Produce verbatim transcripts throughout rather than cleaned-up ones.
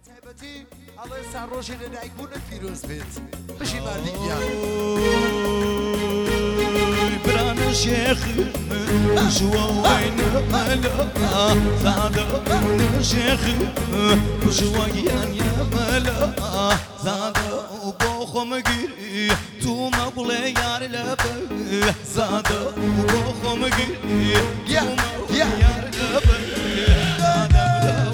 تایبەتی ئەڵێ ئێستا ڕۆژی لەدایکبوونت پیرۆز بێت بژی مردیگیان برانە شێخ پشوە وەینە مەلە زادە شێخ پشوە گیانە مەلە زادە بۆ خۆمەگیری تومە بڵێ یار لەبە زادە بۆ خۆمەگیری تومە یار لەبە زادە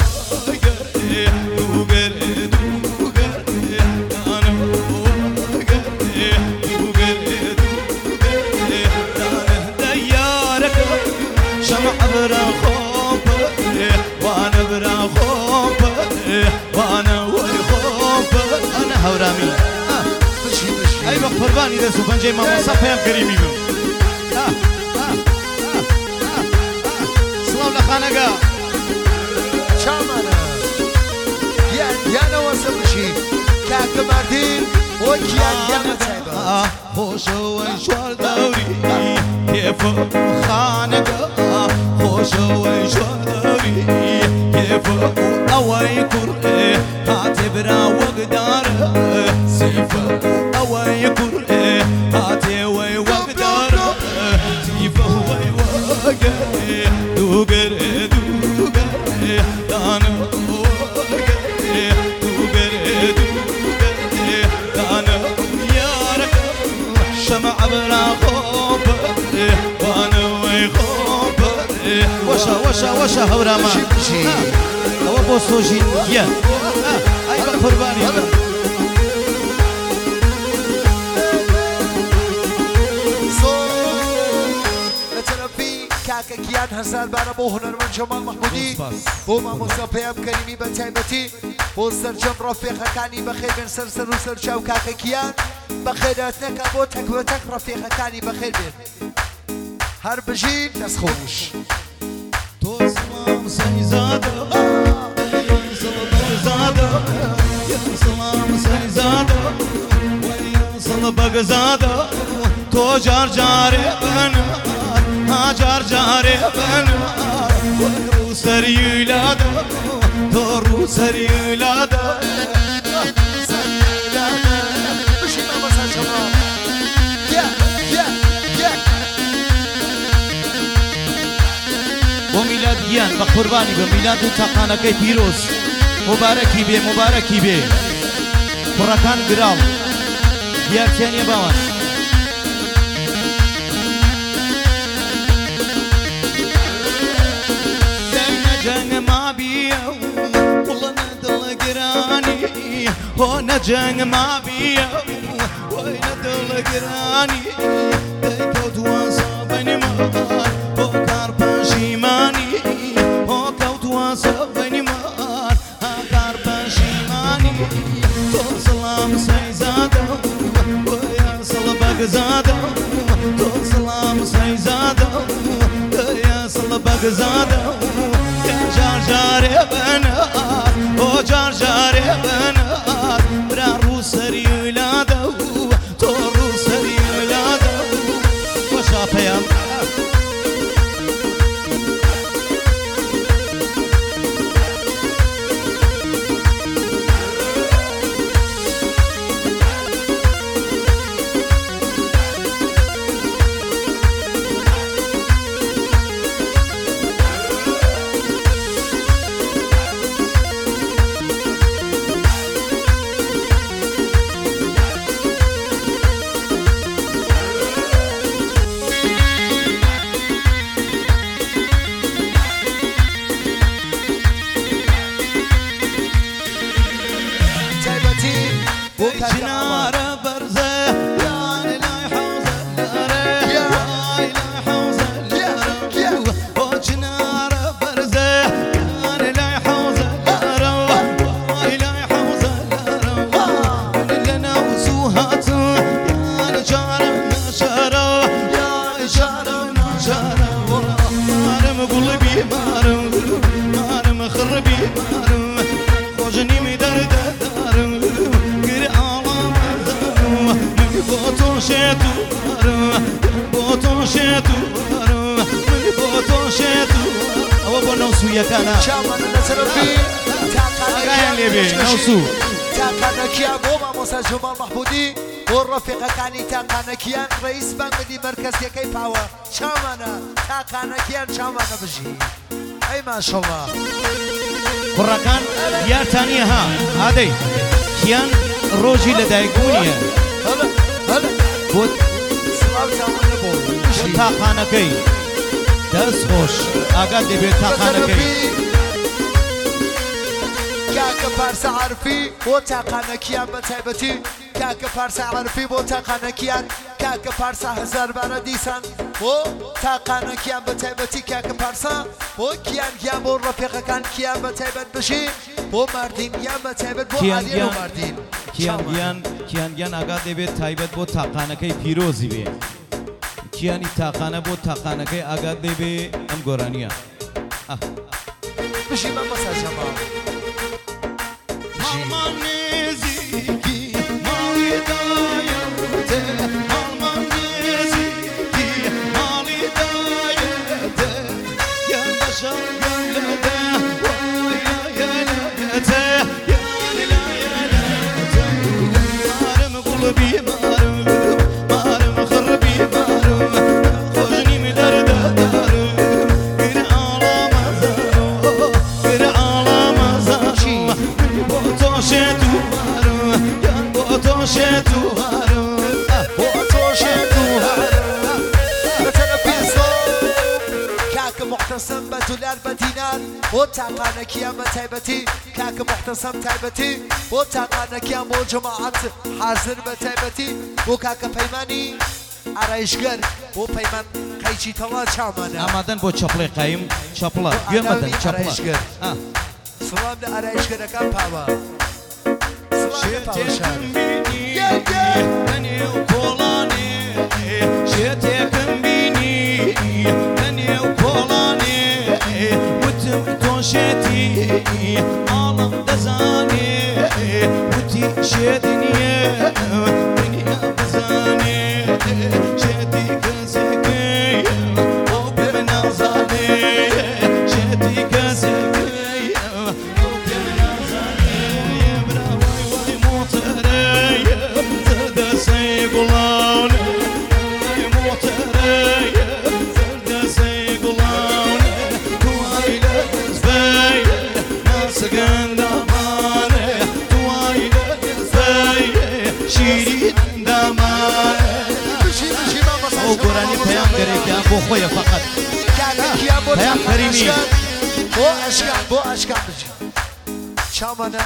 أي وقت قرباني ده سوفن جاي ما مصفيهم كريمي بم سلام لخانقا شامانا يان يانا وصلشي كاك مردين وكيان يانا تايبا خوشو انشوار دوري كيف خانقا خوشو انشوار دوري كيف اوي كرئي هاتبرا وقدار سيفا اوي كرئي هاتي وي وقدار سيفا وي وقرئي دوقرئي دوقرئي دانا وقرئي دوقرئي دوقرئي دانا يارك شمع برا خوبرئي وانا وي خوبرئي وشا وشا وشا هوراما هو بوستوجين يا اي قرباني كاكا كيان هزار بارا بو هنرمند جمال محمودي بو ماموسا بيام كريمي بتايبتي بو سرجم رفيقكاني بخير بين سرسر وسرجاو كاكا كيان بخيراتنك بو تك وتك رفيقكاني بخير بين هر بجين نسخوش تو سلام سيزادة يا سلام زادة يا سلام سيزادة ويا سلام بغزادة تو جار جاري بنا ها جار جاري بنا ورو سريولادة تو رو سريولادة سريولادة بشي ماما سرجم يا يا يا وميلاد يان بقرباني بميلاد تاقانكي بيروز مباركي بي مباركي بي فركان قرال ديار ثانية باوان جنگ ما بیا والله ندل قراني هو نجنگ ما بیا وين ندل قراني كوت واصابني ما هو كار شيماني هو كوت واصابني ما كار شيماني تو سلام سيزادة ويا صلبك زادة تو سلام سيزادة يا صلبك زادة جار جاري بنا او جار جاري بنا برا روسري ولاده تو روسري ولاده وشافيا جنار برزة يا لا يحوز الريح يا لا يحوز الريح وجنار برزة يا لا يحوز الريح لا يحوز الريح لنا وسوهات يا نجار نجار يا نجار نجار مارم قلبي مارم مارم خربي مارم خوجني مدرد دارم بوتون شيتو بوتون شيتو بوتون شيتو او بنو سويا كانا شامل نسرفي تاقاني لێبێ ناوسوو تاقانەکیان بۆ مامۆستا جوماڵ مەحموودی بۆ ڕەفیقەکانی تاقانەکیان ڕئیس بانگی مەرکەزیەکەی پاوە چامانە تاقانەکیان چامانە بژی ئەی ماشەڵڵا کوڕەکان دیارتانیە ها ئادەی کیان ڕۆژی لەدایکبوونیە هەڵە هەڵە بۆ سڵاو چاوانە بۆ بژی تاقانەکەی دەست خۆش ئاگات دەبێت تاقانەکەی کاکە پارسە عارفی بۆ تاقانەکیان بە تایبەتی کاکە پارسە عارفی بۆ تاقانەکیان کاکە پارسە هەزار بارە دیسان بۆ تاقانەکیان بە تایبەتی کاکە پارسە بۆ کیان گیان بۆ ڕەفیقەکان کیان بە تایبەت بژی بۆ ماردین گیان بە تایبەت بۆ ئالیان و ماردین کیانگیان کیانگیان ئاگات دەبێت تایبەت بۆ تاقانەکەی پیرۆزی بێ کیانی تاقانە بۆ تاقانەکەی ئاگات دەبێ ئەم گۆرانیە بژی بە مەسا جەماڵ Alman neziki mali dayete Alman neziki mali dayete Gel başa gönlede vay ya yelete Ya la yelete Marım kulbi marım Marım kırbi marım Kojnim derde darım Bir ağlamazım Bir ağlamazım Botoşetu varım, yan botoşetu varım, botoşetu varım. بتنفيسو كاك محتسم بتولار بدينان وتاقانا كيام تايبتي كاك محتسم تايبتي وتاقانا كيام بو جماعات حاضر بتايبتي وكاك بيماني عرايشگر بو بيمان قيشي توا چامانا ئامادەن بۆ چەپڵی قایم چەپڵە گوێمەدەن چەپڵە سلام لە ئارایشگەرەکان پاوە Şetekim bini, beni kolani, şetekim bini, beni kolani, bütün toşeti, alam dezani, bütün şediniye, beni dezani, şeti gezeki, o bir nazani, şeti gezeki. ئەو گۆرانی پەیام گەرێکیان بۆ خۆیە فەقەت پەیام کەریمی بۆ ئەشکان بۆ ئەشکان بژی چامانە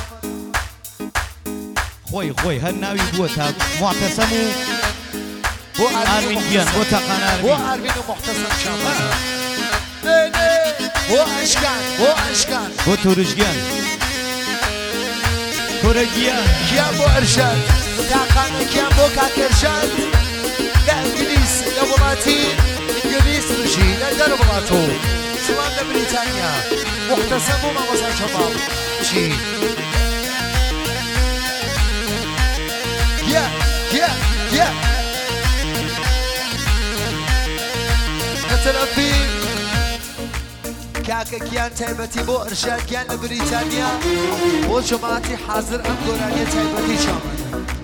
خۆی خۆی هەر ناوی بووە تا معتەسەم و بۆ ئارمین گیان بۆ تاقان بۆ ئارمین ئارمین و محتەسەم چامانە بۆ ئەشکان بۆ ئەشکان بۆ تورشگیان کۆرەگیان کیان بۆ ئەرشاد تاقانەکیان بۆ کاکەرشاد لە ئەنگلیس لە وڵاتی ئینگلیس بژی لە دەر وڵاتۆ سڵام لە بریتانیا محتەسەم بۆ مامۆستا جەماڵ چی Yeah, yeah, yeah. مثلا في كاكا كيان تايبتي بو ارشاد كيان لبريتانيا بو جماعتي حاضر ام دورانية تايبتي شامل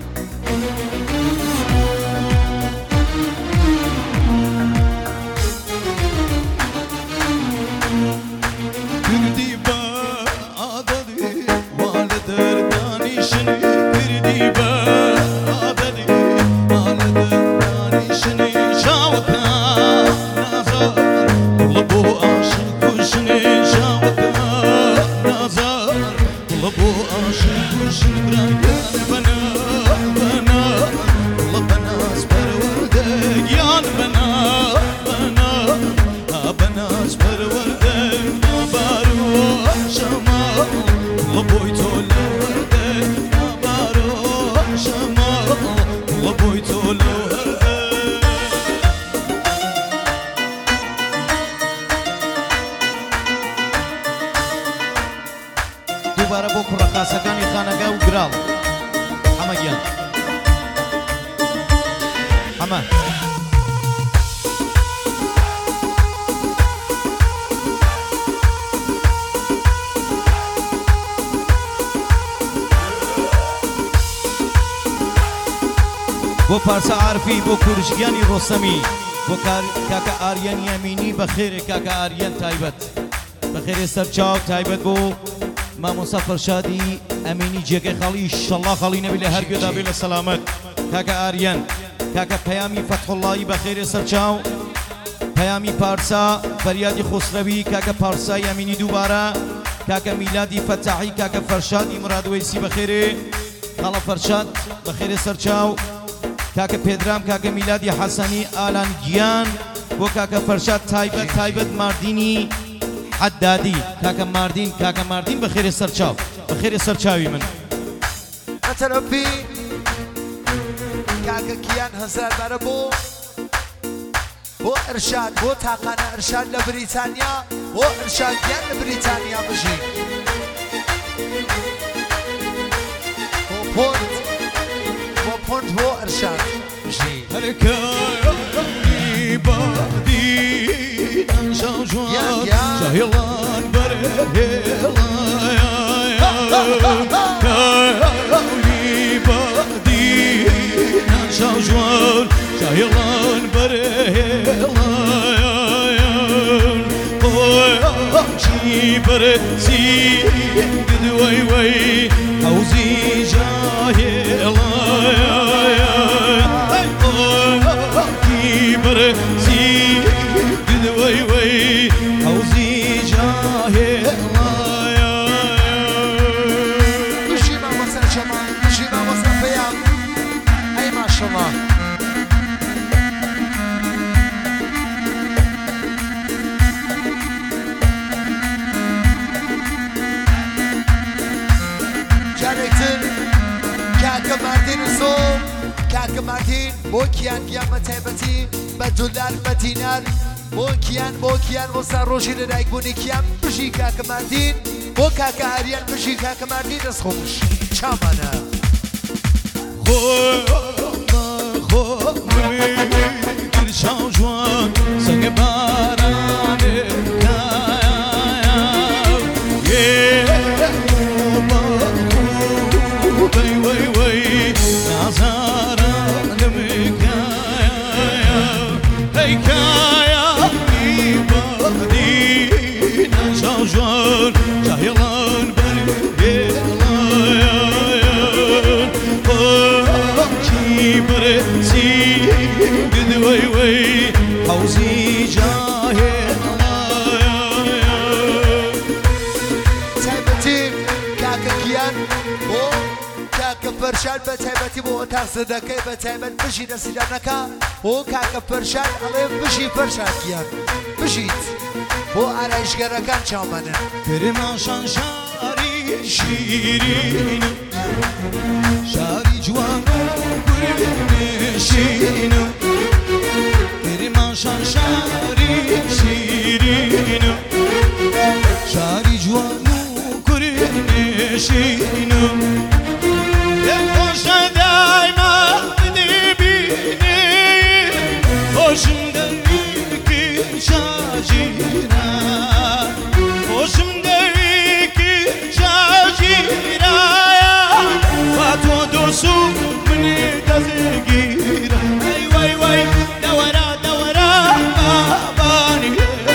Kırdi ba adadı Valider danişini Kırdi ba adadı Valider danişini Şavka nazar Kula bu aşık kuşunu Şavka nazar Kula bu aşık kuşunu Bırak bana bana Kula bana asper vardek Yan bana bana Bana asper vardek دووبارە بۆ کوڕەقاسەکانی خانەگا و گراڵ بۆ پارسە عارفی بۆ کوردژگیانی ڕۆستەمی بۆ کاکە ئاریەن یەمینی بەخێرێ کاکە ئاریەن تایبەت بەخێرێ سەرچاو تایبەت بۆ مامۆستا فەرشادی ئەمینی جێگەی خەڵی ئینشەڵڵا خەڵی نەبی لە هەر گوێدا بێ لە سەلامەت کاکە ئاریەن کاکە پەیامی فەتحوڵڵایی بەخێرێ سەرچاو پەیامی پارسا فەریادی خۆسرەوی کاکە پارسای ئەمینی دووبارە کاکە میلادی فەتاحی کاکە فەرشادی مرادوەیسی بەخێرێ خەڵە فەرشاد بەخێرێ سەرچاو کاکە پێدرام کاکە میلادی حەسەنی ئالان گیان بۆ کاکە فەرشاد تایبەت تایبەت ماردینی حەدادی کاکە ماردین کاکە ماردین بەخێرێ سەرچاو بەخێرێ سەرچاوی من بەتەرەفی کاکە کیان هەزاربارە بۆ بۆ ئەرشاد بۆ تاقانە ئەرشاد لە بریتانیا بۆ ئەرشاد گیان لە بریتانیا بژین بۆ پۆنت بۆ پۆنت بۆ ئەرشاد بژین هەرکاری بادی شاژوان جاهێڵان بەرهێڵایە بادی شاژوان جاهێڵان بەرهێڵایە خۆشی بەرزی دوای وەی حەوزی جاهێڵایە برزي دوي وي حوزي جاهلايا بشي ما وصل شمال بشي ما وصل فيام اي ما شاء الله جاركتن كاكا ماردين الصوم کاکە ماردین بۆ کیان گیان بەتایبەتی بە دولار بە دینار بۆ کیان بۆ کیان بۆ ساڕۆژی لەدایکبوونی کیان بژی کاکە ماردین بۆ کاکە ئاریان بژی کاکە ماردین دەستخۆش چامانە گرشان جوان سەنگ بارانێ وي وي وي نازارا لمكايا هيكايا يبادي نشاجوان جاهلان بريلايا فاكي برسي بدوي وي حوزي جاهلايا تایبەتی کاکە گیان بۆ کاکە فەرشاد بەتایبەتی بۆ ئۆتاق سەدەکەی بەتایبەت بژی لە سیدانەکە بۆ کاکە فەرشاد ئەڵێ بژی فەرشاد گیان بژیت بۆ ئارایشگەرەکان چاومەنە کرماشان شاری شیرین شاری جوان گرمشین کرماشان شاری شیرین شاری جوان گرمشین خوش دایما دبینی خوشم دوی کی شاجینا خوشم دوی کی شاجینا فاتو دوسو منی دزگیرا وای وای وای دورا دورا بابانی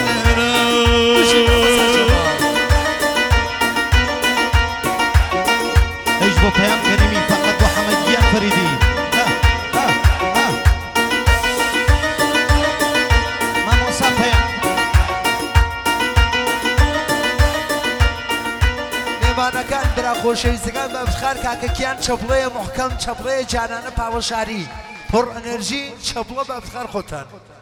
ايش بو بيان كريمي فقط وحمديان فريدي ها ها ها ما موسى بيان نێمانەکان برا خۆشەویستەکان بە افتخار کاکە کیان چەپڵەیە محکەم چەپڵەیە جانانە پاوەشاری پڕ ئەنەرژی چەپڵە بە افتخار خۆتان